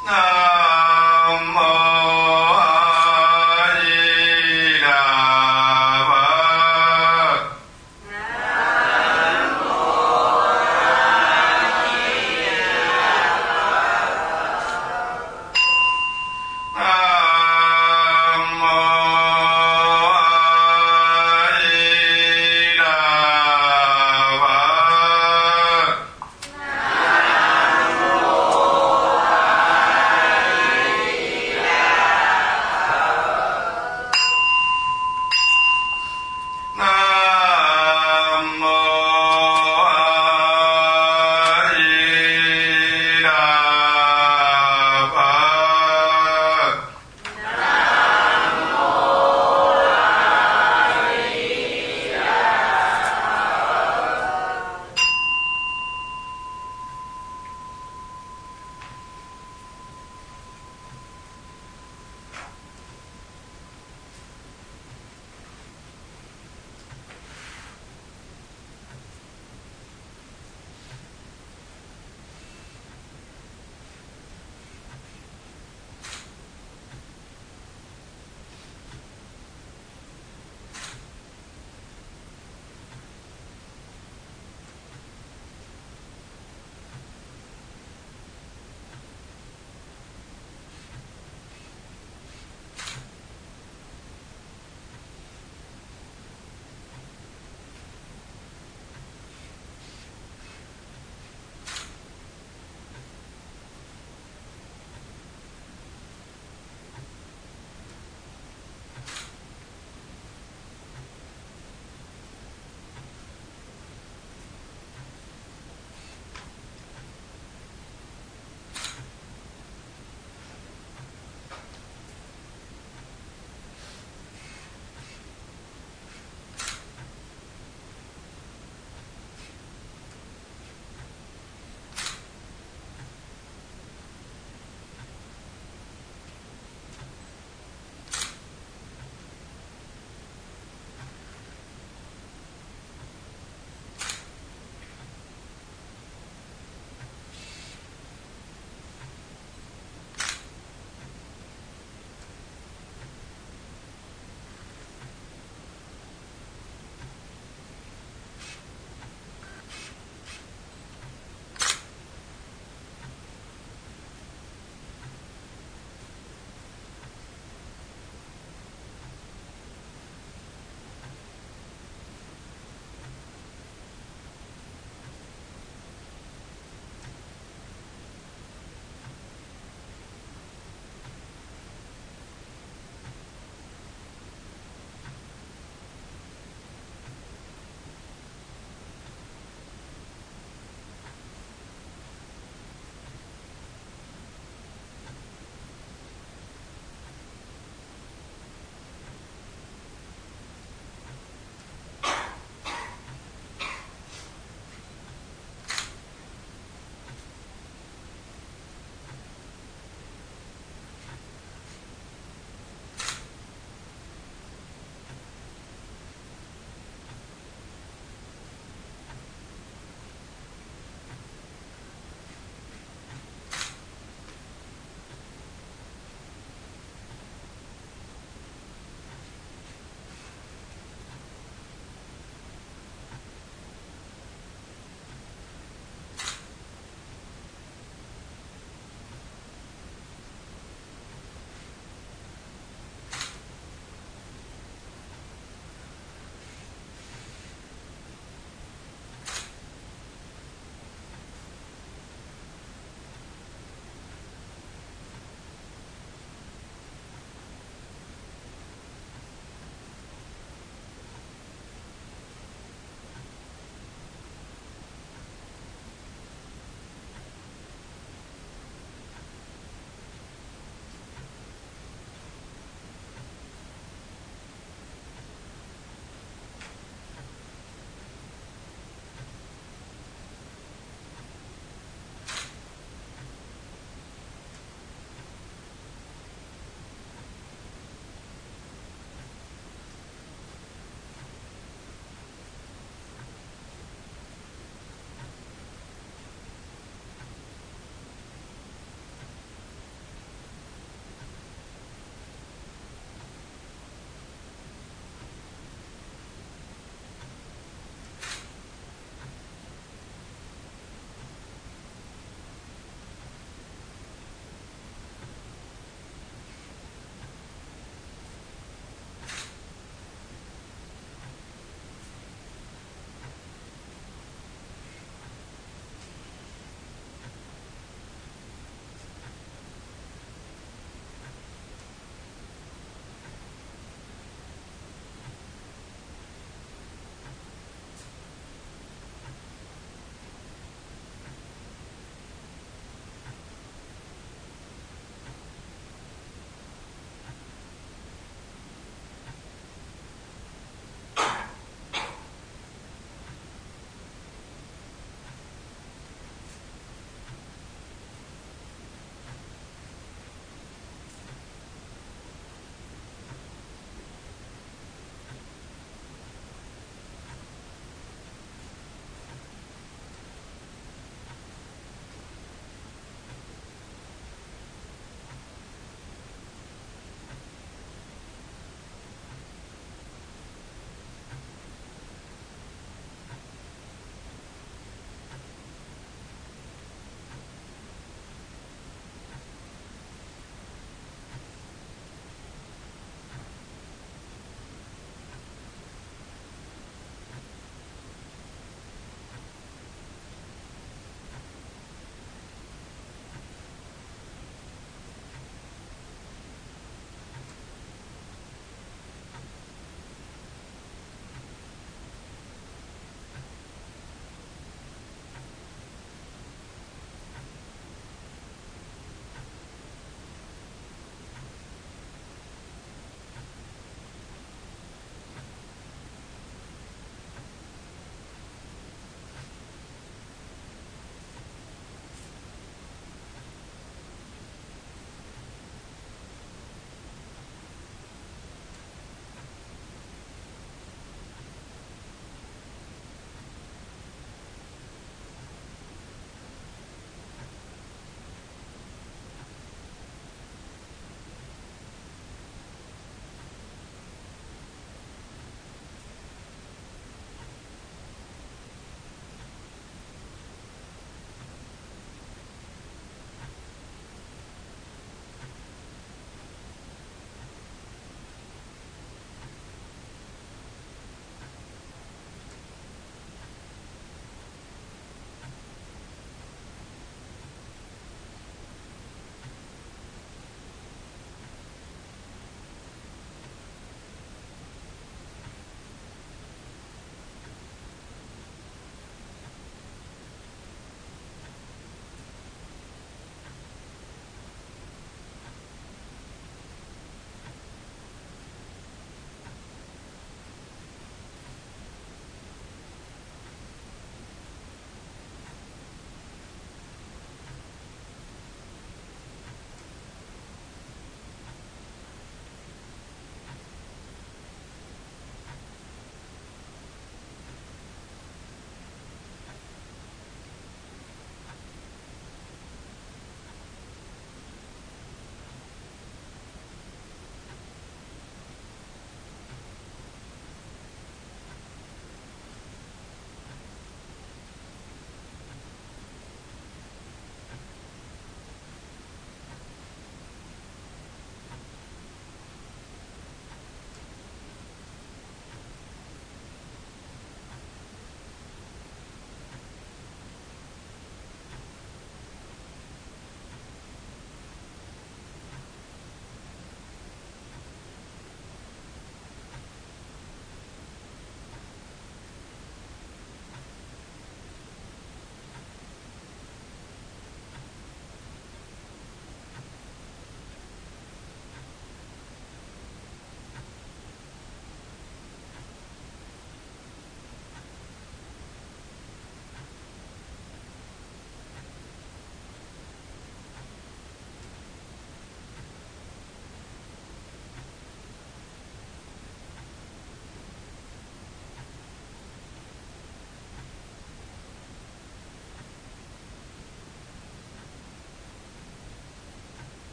Nam mô A Di Đà Phật. Nam mô A Di Đà Phật. Nam mô A Di Đà Phật. Nam mô A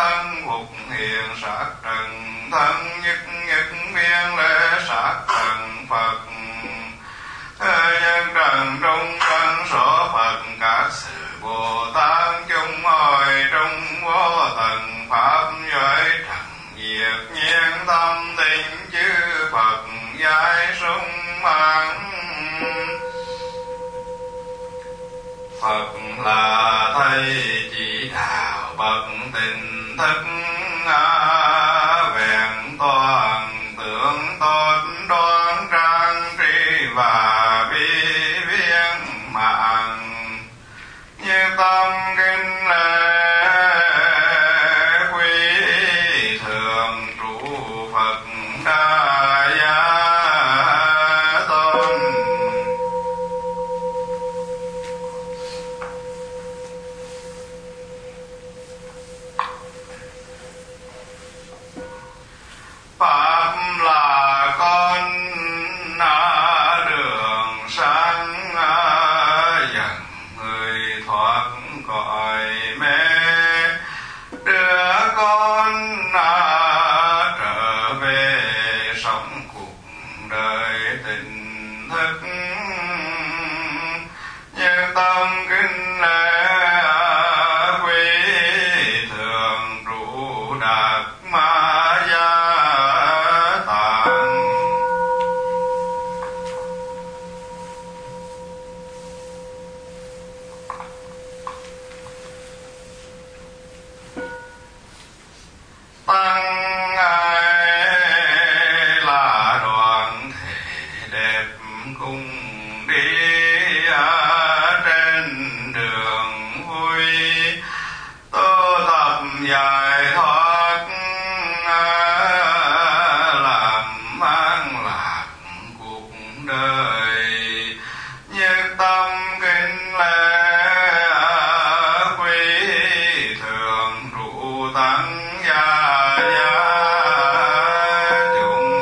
thân phục hiện sát trần thân nhất nhất biên lễ sát trần Phật nhân trần trung trần số Phật các sự Bồ Tát chung hồi trung vô tận pháp giới trần diệt nhiên tâm tình chư Phật giải sung mãn. Phật là thầy chỉ đạo bậc tình thức vẹn toàn tướng tốt đoan trang tri và bi viên mạng như tâm kinh lễ quý thường trụ Phật đa gia tôn. Pháp là con đường sáng dẫn người thoát cõi mê, đưa con trở về sống cuộc đời tình thức như tâm kinh lễ quý thường trụ đạt ma gia tạng. Tăng ai là đoàn thể đẹp cùng đi trên đường vui tu tập giải thoát làm an lạc cuộc đời như tâm kinh lễ quý thường trụ tăng gia chúng.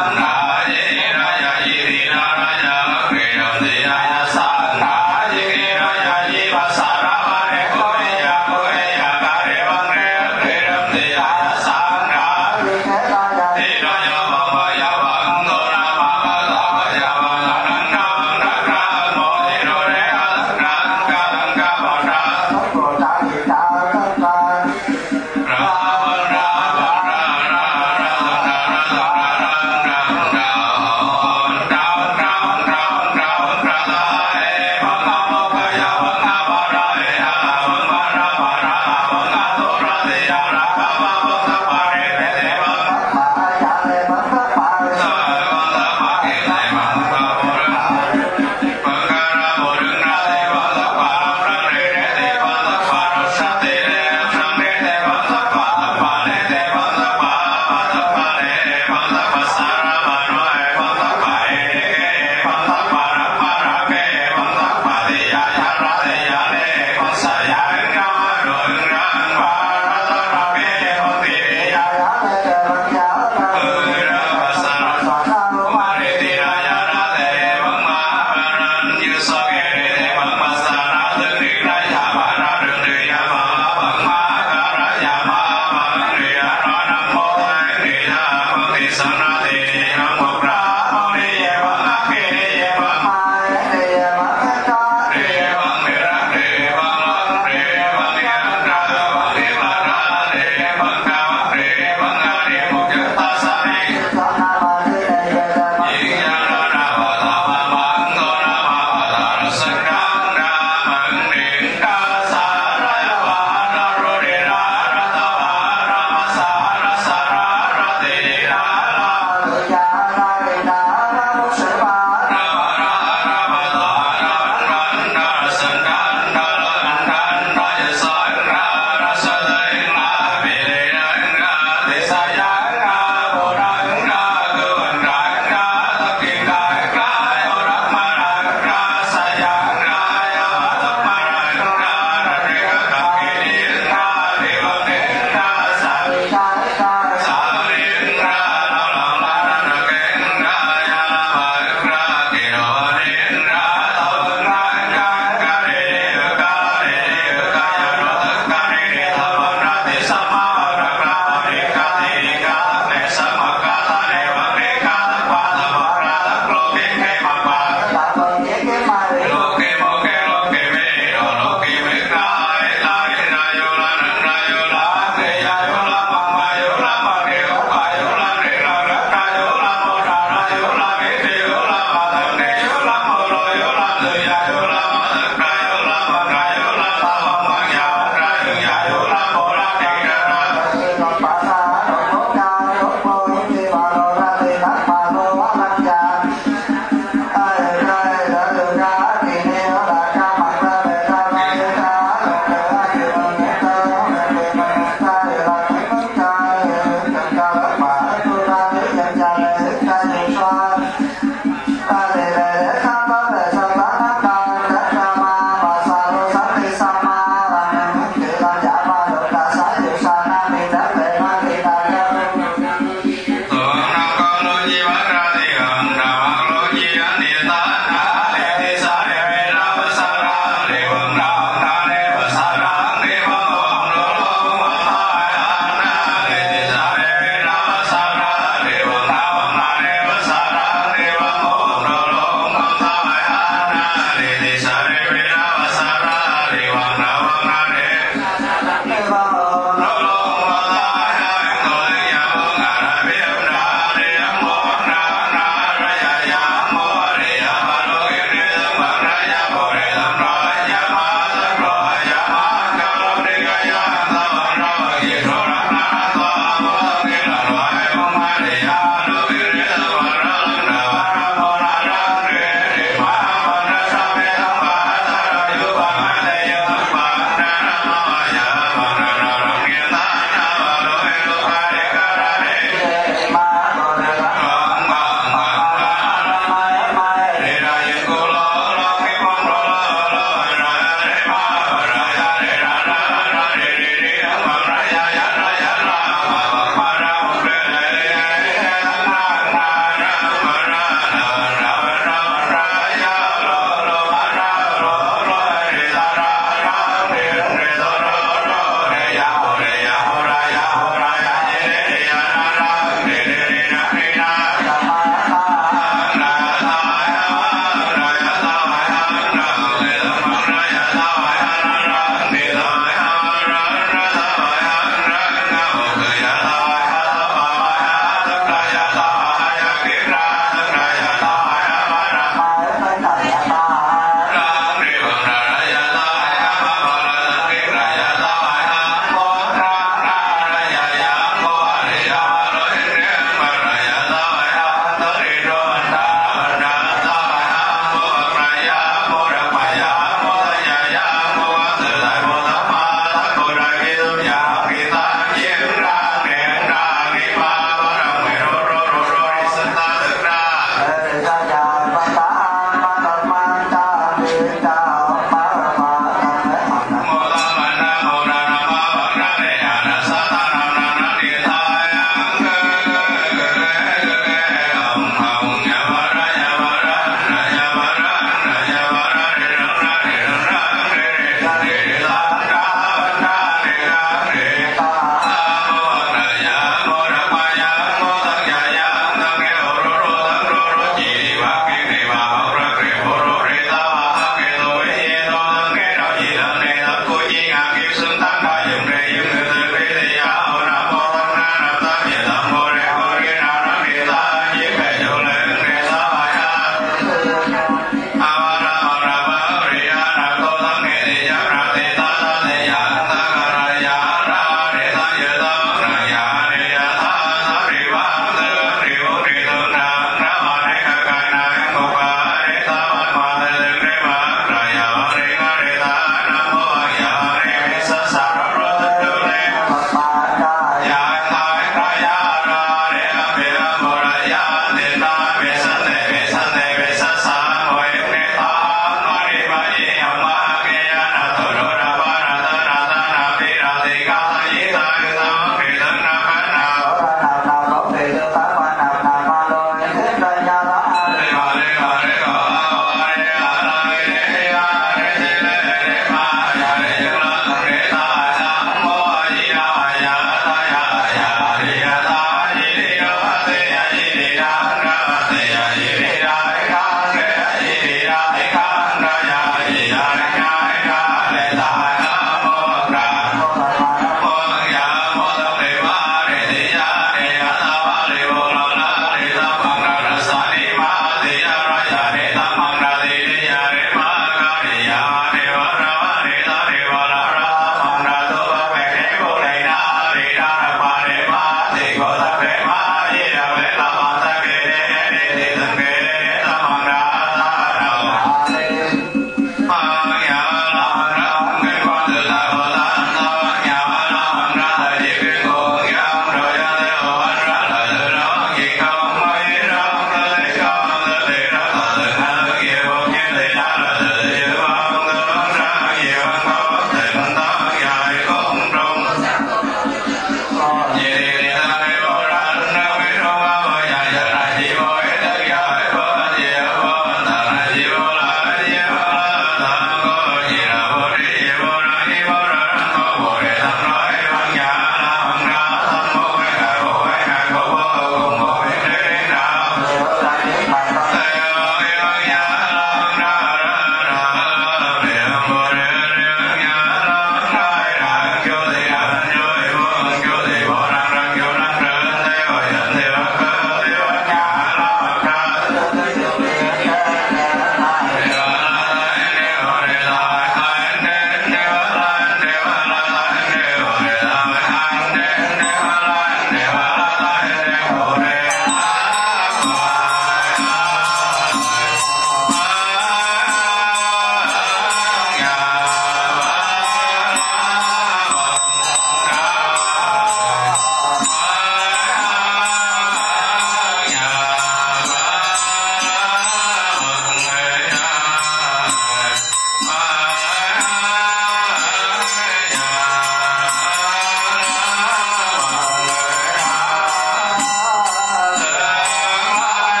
Hãy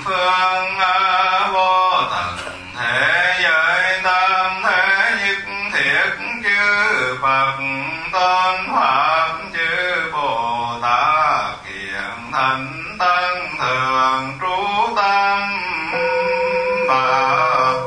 phương vô tận thế giới tam thế nhất thiết chư Phật tôn Pháp chư Bồ Tát hiện thánh tăng thường trú tam bảo.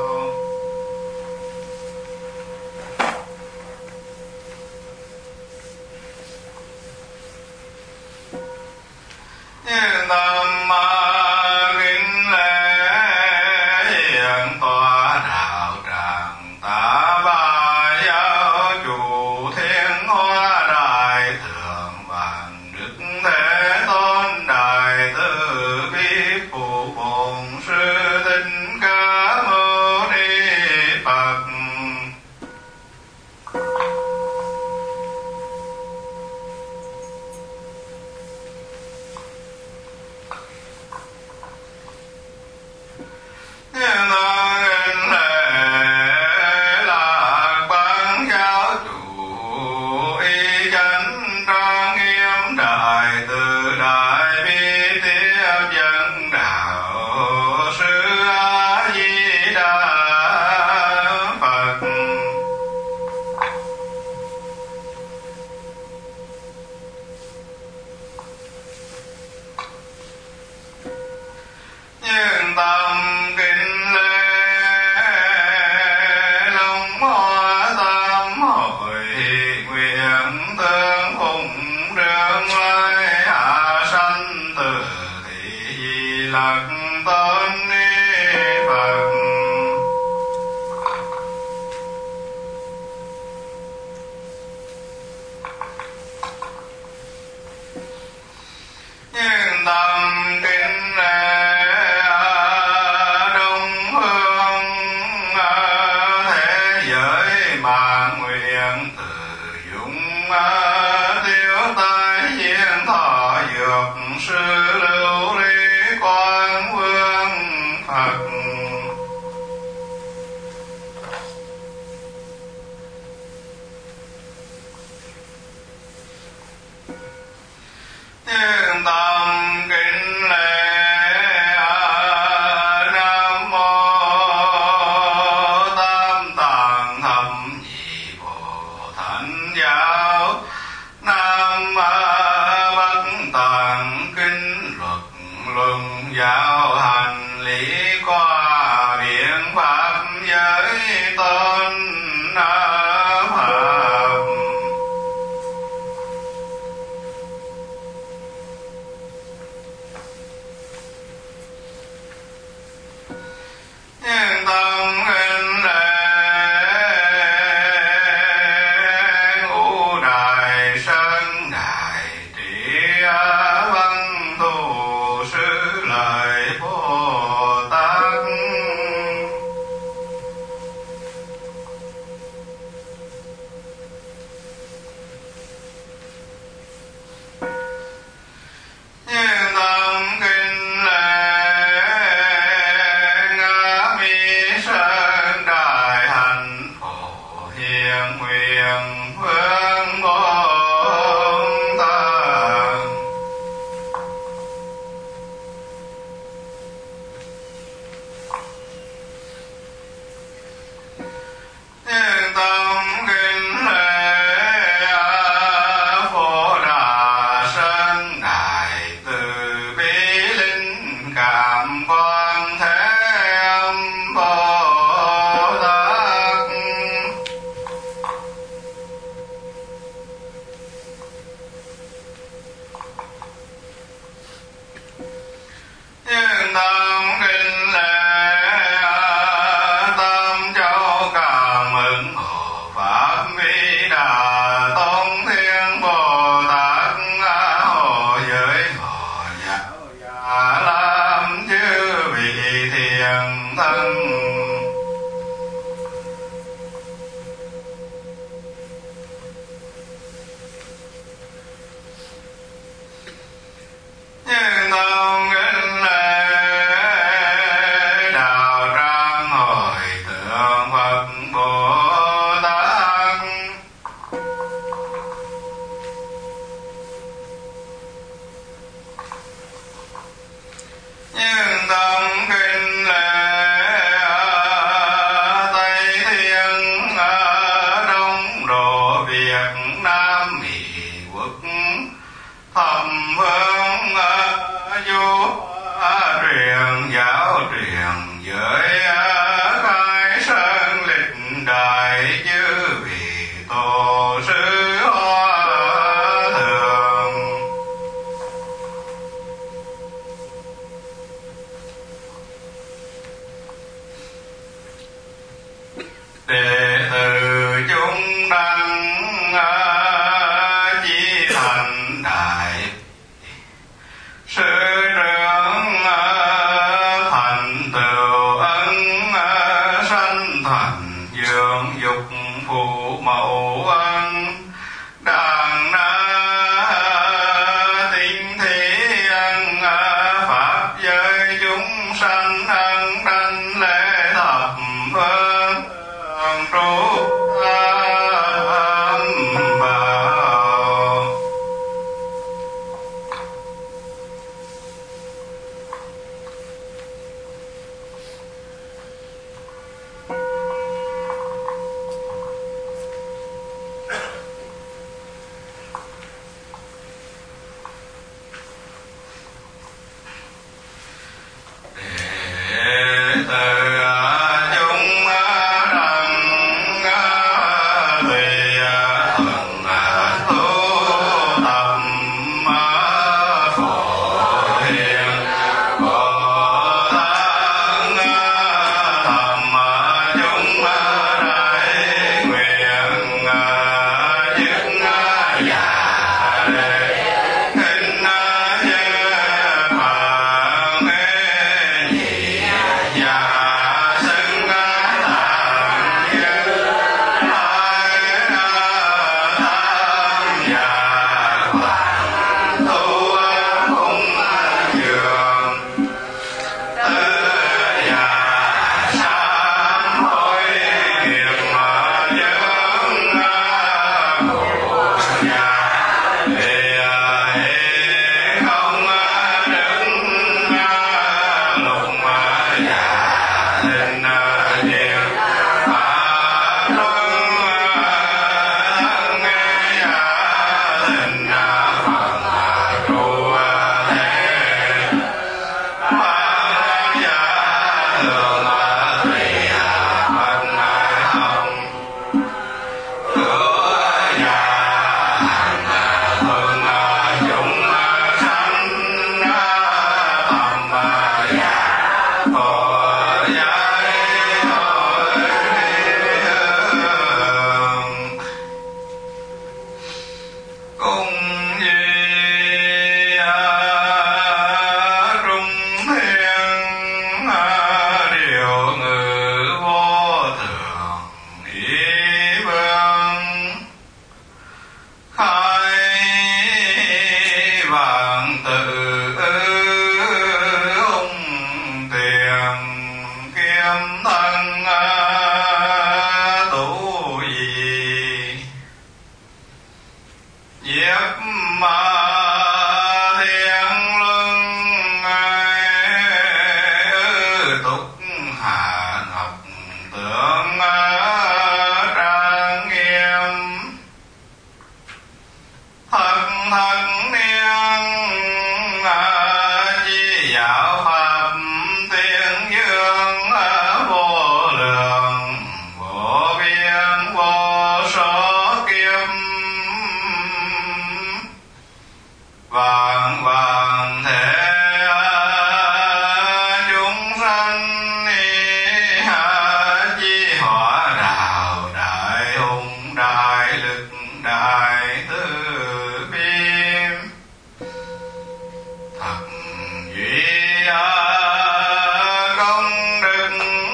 Như tâm kính lễ hiện tòa đạo tràng ta bà giáo chủ thiên hoa đại thượng vạn đức thế tôn đại từ bi phụ bổn sư thích ca mâu ni Phật. Lạc ban giáo chủ y chánh trang nghiêm đại từ đại bi tiếp dẫn đạo sư A Di Đà Phật. Nhưng tâm kính lễ long hoa tam hội nguyện tương phụng đường lai hạ sanh từ thị lạc tôn ni Phật. Nhưng tâm kính lễ đông phương thế giới mạng nguyện từ dụng tiêu tai hiền thọ dược sư lưu ly quang vương Phật. Nhưng tâm kính lễ Nam mô Tam Tạng Thập Nhị Bộ Thánh Giáo Nam Bắc Tạng Kinh Luật Luận Giáo Hành Lý qua biện pháp giới tôn Pháp. Nhưng tâm kính lễ ngũ đại sơn đại trí văn thù sư lợi Bồ Tát. Nhưng tâm kính lễ Ngã Mi Sơn đại hạnh phổ hiền nguyện phương Bồ Tát. Nhưng tâm kính lễ Phổ Đà Sơn đại từ bi linh cảm quan thế âm Bồ Tát. Nhưng tâm kính lễ Tam Châu Cảm ứng Hộ Pháp Vĩ Đà Tôn Thiên Bồ Tát hộ giới hộ giáo giả làm chư vị thiền thân. Nhưng tâm kính lễ đạo tràng hội tượng Phật Bồ Tát. Nhưng tâm truyền giới khai sơn lịch đại chư vị tổ sư hòa thượng. Đệ tử chúng đăng chí thành đại sư trưởng thành tựu ân sanh thành dưỡng dục phụ mẫu ân đàn na tinh thế ân pháp giới chúng sanh ân đảnh lễ thập phương trụ bảo. Đệ tử chúng đăng tùy thuận tu tập phổ hiền Bồ Tát thầm chúng đại nguyện dứt dạ kinh giới phạn nhị dạ xưng tạng nhân hai tham dạ hoàn tu cúng dường tư dạ sám hối nghiệp dưỡng cụ dạ thì không đứng lục dạ linh diệu pháp luân nghe dạ linh phật trụ thế pháp dạ thường thủy phật hồng cửa dạ thường chúng sanh tầm dạ phổ giới hội cung di trung thiên điều ngự vô thường ý vương khai vạn tự ung tiền kiếm thân tu gì nhiếp ma thiên luân túc hạ ngọc tượng trang nghiêm thân thân niên chi dạo pháp tiên dương vô lượng vô biên vô số kiếp vạn vạn thế chúng sanh chi hỏa đạo đại hùng đại lực đại từ bi thật duy công đức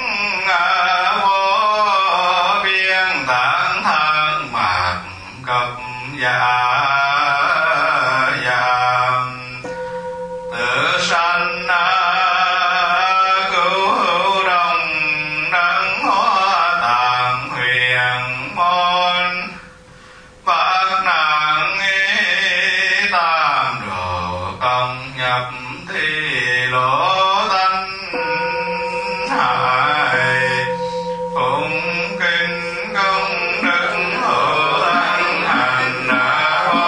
vô biên tán thang mạc cập dạ tự sanh cứu hữu đồng đấng hóa tạng huyền môn bát nạn tam độ công nhập thi lỗ tánh hại phụng kinh công đức hộ thân hành hóa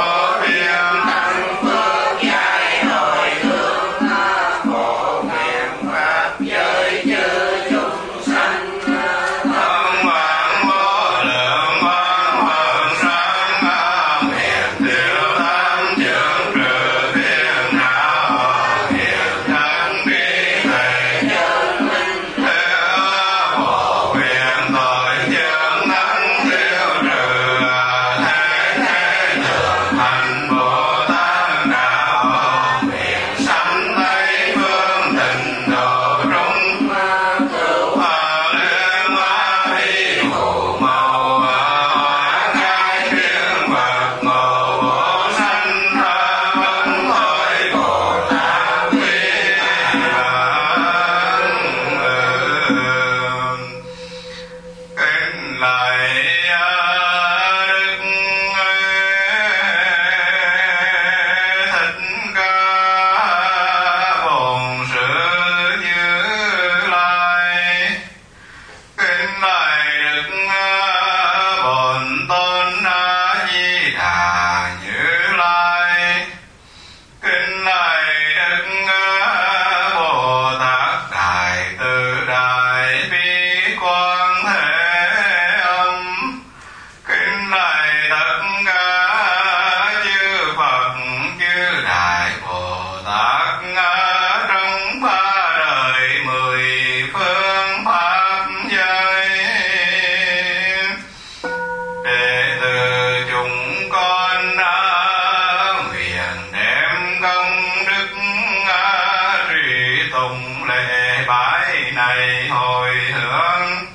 này hồi hướng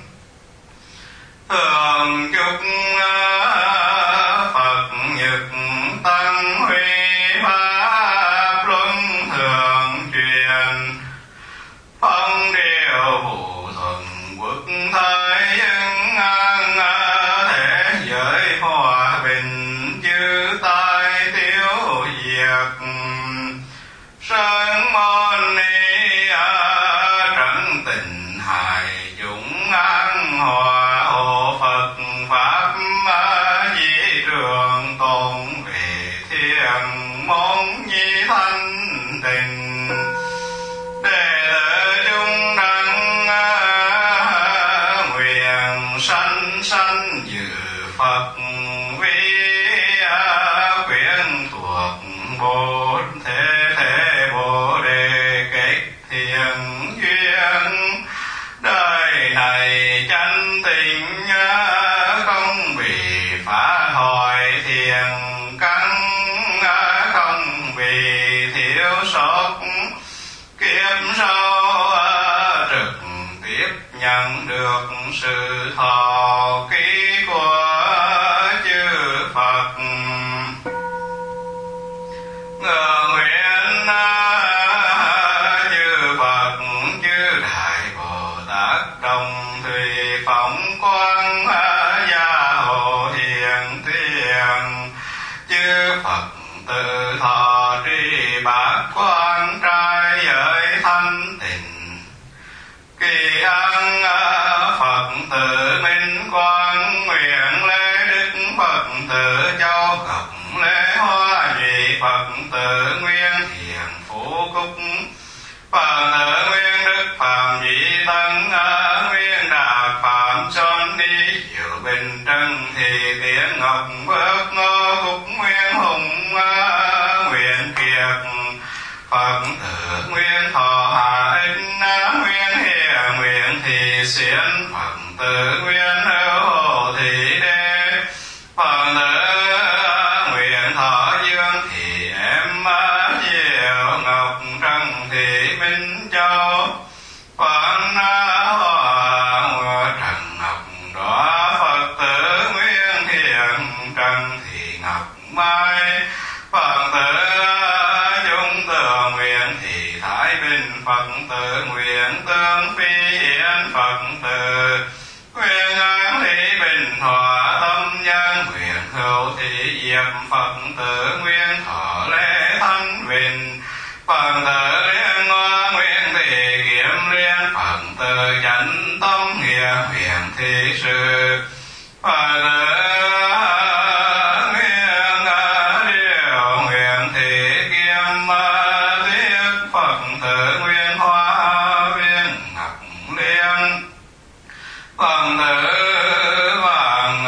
thường chúc Phật nhật tăng huy pháp luân thường truyền phong điều vụ thuận quốc thái dân an thế giới hòa bình chư tai tiêu diệt sơn môn ni trấn tình hài chúng an hòa hộ Phật pháp di trường tôn về thiên môn nhi thanh tình đệ tử chúng đăng nguyện sanh sanh dự Phật vi quyển thuộc Bồ Thế Thế Bồ Đề kết thiện duyên đời này chánh tình không bị phá hoại thiền căn không bị thiếu sót kiếp sau trực tiếp nhận được sự thọ ký của chư Phật nguyện chư Phật chư Đại Bồ Tát đồng thủy phóng quang gia hộ hiền thiện chư Phật tự thọ trì bát quan trai giới thanh tịnh kỳ an Phật tự minh quang nguyện lễ đức Phật tự châu cập lễ hoa duy Phật tự nguyên thiện phú cúc Phật tự nguyên đức phạm vị tân nguyên đạt phạm son đi diệu bình trân thì tiếng ngọc bước ngô cúc nguyên hùng nguyện kiệt Phật tự nguyên thọ hạ ích nguyên hiền nguyện thị xiển Phật tự nguyên hữu hộ thị đế Phật tự nguyện thọ dương thị em diệu ngọc trân thị minh châu Phật hoa trần ngọc đóa Phật tử nguyên hiền trần thị ngọc mai Phật tử chúng tường nguyện thị thái bình Phật tử nguyện tương phi hiển Phật tử nguyện an lý bình hòa tâm nhân nguyện hữu thị diệp Phật tử nguyên thọ lễ thanh bình Phật tử liên hoa nguyện thị kiểm liên Phật tử chánh tâm nghĩa nguyện thị sự Phật tử nguyện thị kiêm thuyết Phật tử nguyên hoa viên ngọc liên Phật tử vàng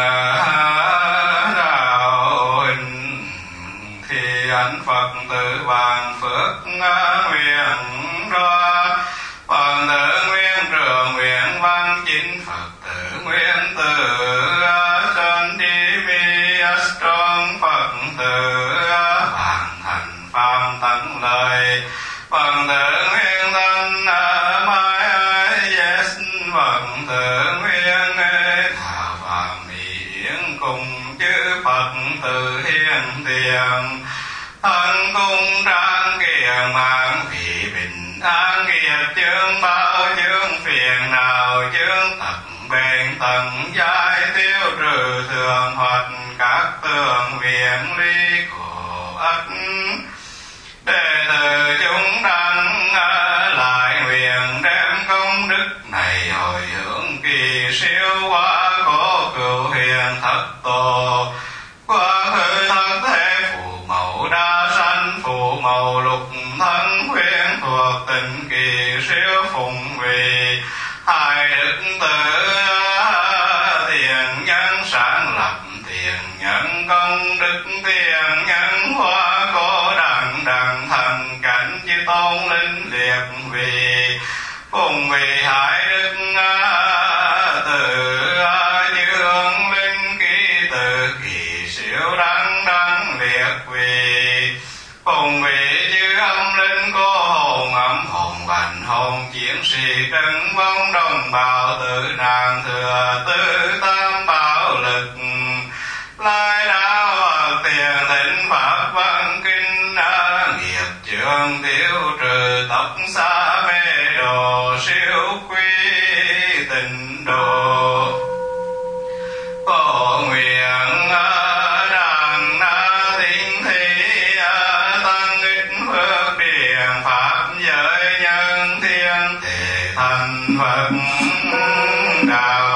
đạo hình thì ảnh Phật tử vàng phước nguyện đoa Phật tử nguyên trường nguyện văn chính Phật tử nguyên tử chân đi vi strong Phật tử vàng thành phàm tận lời Phật tử nguyên tân mai yes Phật tử nguyên thảo phàm miệng cùng chư Phật tử hiền tiền thân cung trang kiền mạng vị bình an nghiệp chương bao chương phiền nào chương tật bền tận giai tiêu trừ thường hoạt các tường viện ly khổ ất đệ tử chúng đăng lại nguyện đem công đức này hồi hướng kỳ siêu quá khổ cửu hiền thất tổ quá khứ thất thế phù mẫu đa sanh phù mẫu lục thân khuyên thuộc tình kỳ siêu phụng vì hai đức tử tiền nhân sáng lập tiền nhân công đức tiền nhân hoa cố đặng đặng thành cảnh chư tôn linh liệt vì phụng vì hai đức tử dương linh ký tự kỳ siêu đăng đăng liệt vì phụng vì chư âm linh cô hồn âm hồn vành anh hùng chiến sĩ trấn vong đồng bào tử nạn thừa tư tam bảo lực lai đạo tiền thịnh pháp văn kinh nghiệp trường tiêu trừ tóc xa mê đồ siêu quy tịnh độ phổ nguyện đàn thính thi tăng ích phước điển pháp giới nhân thiên thể thành Phật đạo.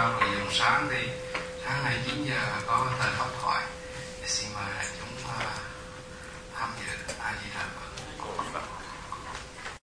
sau rồi dòng sáng đi. Sáng nay 9 giờ có thời pháp thoại. Xin mời đại chúng tham dự. A Di Đà Phật.